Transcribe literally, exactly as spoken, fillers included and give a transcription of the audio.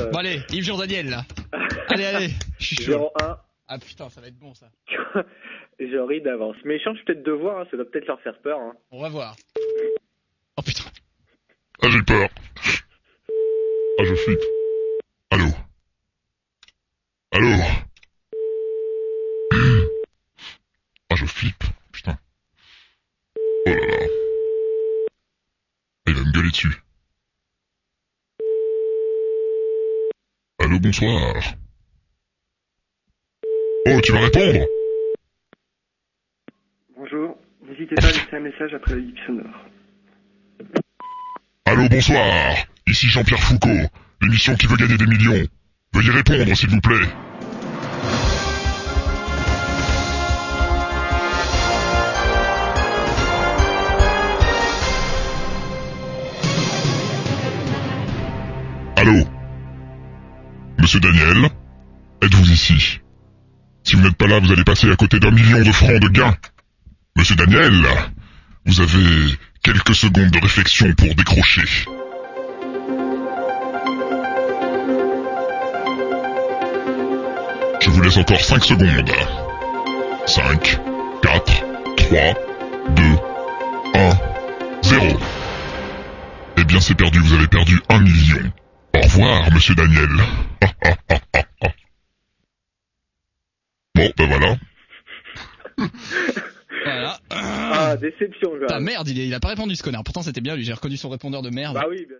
Euh... Bon allez, Yves Jean Daniel là. Allez, allez, je suis chaud. zéro un. Ah putain, ça va être bon ça. Je ris d'avance. Mais je change peut-être de voix, hein, ça doit peut-être leur faire peur. Hein. On va voir. Oh putain. Ah, j'ai peur. Ah, je flippe. Allô. Allô. Ah, je flippe. Putain. Oh là là. Il va me gueuler dessus. Allô, bonsoir. Oh, tu vas répondre? Bonjour, n'hésitez pas à laisser un message après le bip sonore. Allô, bonsoir. Ici Jean-Pierre Foucault, l'émission qui veut gagner des millions. Veuillez répondre, s'il vous plaît. Allô? Monsieur Daniel? Êtes-vous ici? Si vous n'êtes pas là, vous allez passer à côté d'un million de francs de gain. Monsieur Daniel, vous avez quelques secondes de réflexion pour décrocher. Je vous laisse encore cinq secondes. cinq, quatre, trois, deux, un, zéro. Eh bien c'est perdu, vous avez perdu un million. Au revoir, monsieur Daniel. Bon, ben voilà. Voilà. Ah, déception, quoi. Putain, merde, il, est, il a pas répondu ce connard. Pourtant c'était bien lui, j'ai reconnu son répondeur de merde. Bah oui, bien